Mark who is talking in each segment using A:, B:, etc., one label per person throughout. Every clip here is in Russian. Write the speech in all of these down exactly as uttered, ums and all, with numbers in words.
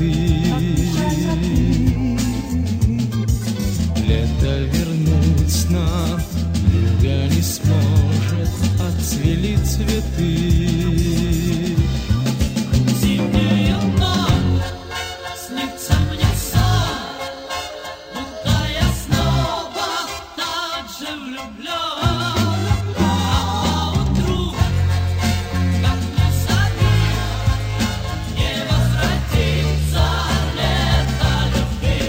A: цветы. Лето вернуть нам юга не сможет, отцвели цветы.
B: Зимняя ночь, снится мне сон, будто я снова так же влюблен. А поутру, как ни зови, не возвратится лето любви.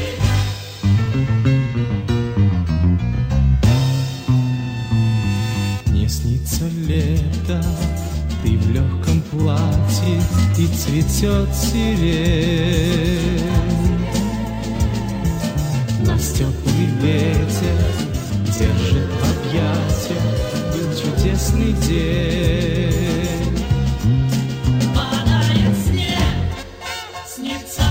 A: Не снится лето, ты в легком платье, и цветет сирень. Нас теплый ветер держит в объятиях, был чудесный день.
B: Падает снег, снится